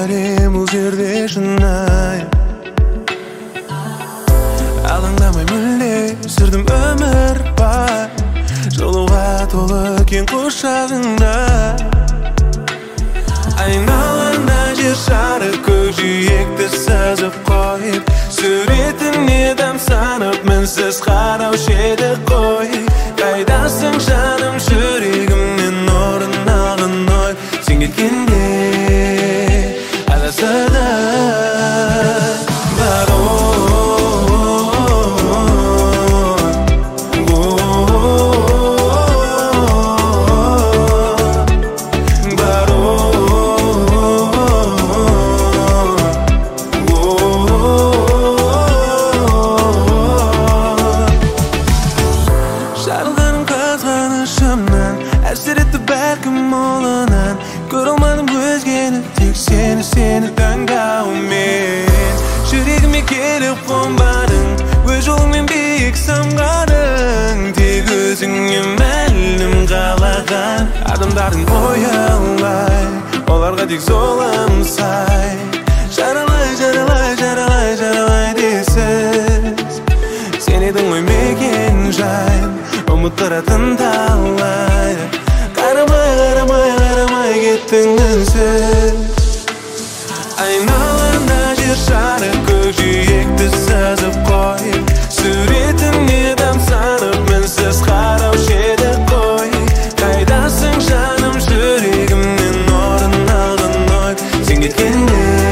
бәлем бұл жерде шынайы. Алаңдамай мүлде сүрдім өмір бай, жылуға толы кең құшағыңда. Айналаңда жер шары көкжиекті сызып қойып, суретіне тамсанып мінсіз қараушы еді қой. Қайдасың жаным, жүрегімнен орын алған ой, сен кеткенде адасады бар жарылғаным қызғанышымнан, әсер етті бәлкім молынан. Көре алмадым өзгені, тек сені таңдаумен. Жүрегіме келіп қонбадың, өз жолыңмен биік самғадың. Тек өзіңе мәлім қалаған адамдардың ойы алай, оларға тек золым сай. Жаралай десіз, сен едің ғой мекен жайым, ұмыттыратын талай. Қарамай кеттің үнсіз. Айналаңда жер шары көкжиекті сызып қойып, суретіне тамсанып мінсіз қараушы еді қой. Қайдасың жаным, жүрегімнен орын алған ой, сен кеткенде